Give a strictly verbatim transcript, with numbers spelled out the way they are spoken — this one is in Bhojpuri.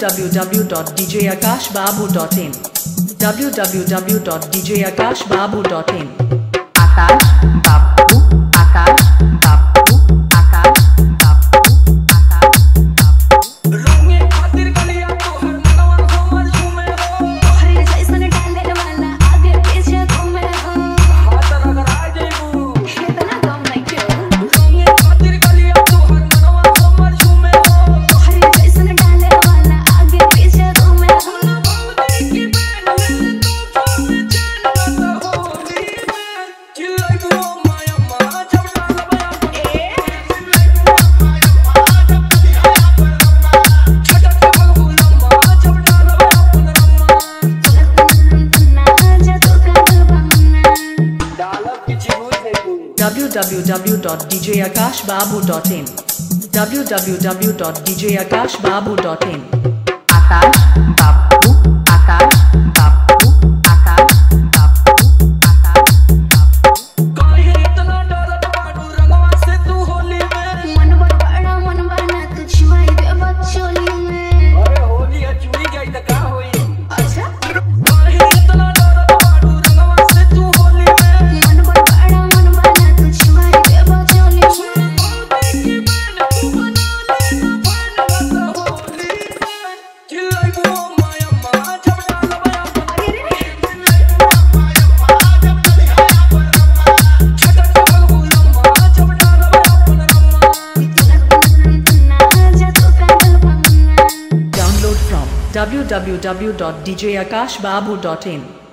w w w dot d j akash babu dot in w w w dot d j akash babu dot in Akash Babu, Akash Babu, Akash Babu, Akash Babu. रंगे खातिर गलिया तो हर मनवा हमर झूमे हो हरे जैसन डाले वाला आगे पीछे घूमे हो हाथ अगर आ जाइबू इतना गम नहीं क्यों रंगे खातिर गलिया तो हर मनवा हमर झूमे हो हरे जैसन डाले वाला आगे पीछे घूमे हो बाबूजी की बहन में तो छोड़ चैन न होली में चिल्लाइबू माया माँ जब डाल बया छटक के भगू लम्मा जब डाल बया ना जा तो कर बंगना डालब की चिबूत है तू w w w dot d j akash babu dot in w w w dot d j akash babu dot in Akash Babu, Akash Babu, Akash Babu, Akash Babu. काहे इतना डरत बाडू रंगवा से तू होली में मन बड़ा मन बना तू छुआई दे बचोली में अरे होली है चुरी गई त का होई अच्छा काहे इतना डरत बाडू रंगवा से तू होली में मन बड़ा मन बना तू छुआई दे बचोली में बाबूजी की बहन तू बना ले ना बन होली में चिल्लाइबू माया माँ जब डाल बया छटक के भगू लम्मा जब डाल बया ना जा तो कर बंगना Download from w w w dot d j akash babu dot in